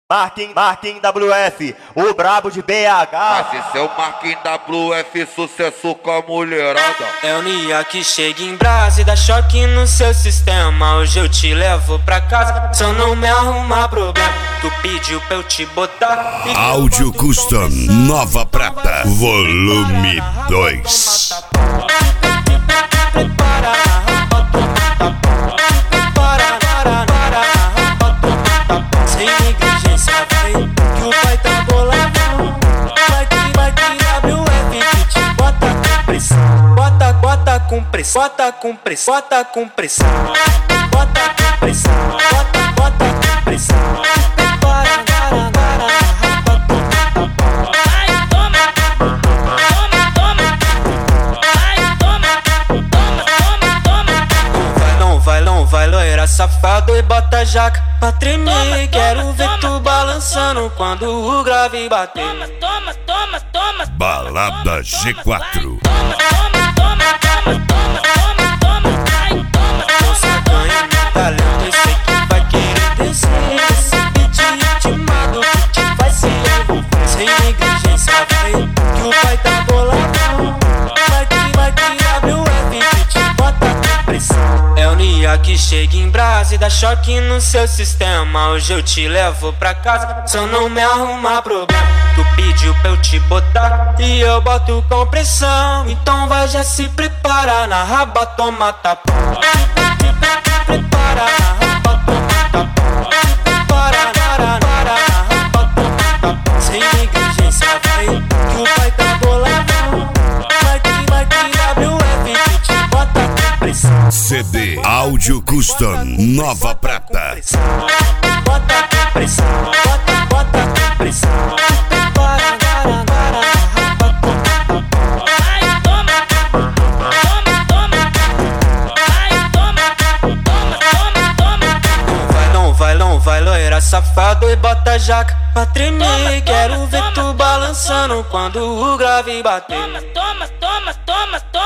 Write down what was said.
Marquinhos WF, o brabo de BH. Mas esse é o Marquinhos WF, sucesso com a mulherada. É o Nia que chega em brasa e dá choque no seu sistema. Hoje eu te levo pra casa, só não me arrumar problema. Tu pediu pra eu te botar. Áudio Custom Nova Prata, volume 2. Sem negligência, vai, que o pai tá boladão. Vai que WF que te bota com pressão. Bota com pressão, bota com pressão, bota com pressão. Bota com pressão, bota com pressão. Vai loira safado e bota jaca pra tremer. Quero ver tu balançando quando o grave bater. Balada G4. Você ganha meu talento, eu sei que vai querer descer. Esse beat ritmado que te vai se envolver. Sem negligência, vai, que o pai tá boladão. Vai que WF que te bota com pressão. É o Nia que chega em brasa e dá choque no seu sistema. Hoje eu te levo pra casa, só não me arrumar problema. Tu pediu pra eu te botar e eu boto com pressão. Então vai, já se prepara, na raba toma tapa. Prepara, na raba toma tapa. Prepara, na raba toma tapa. Sem negligência, vai, que o pai tá boladão. Vai que WF que te bota com pressão. CD Áudio Custom Nova Prata. Bota com pressão, bota com pressão. Vai loira safado e bota jaca pra tremer. Quero ver tu balançando quando o grave bater. Toma.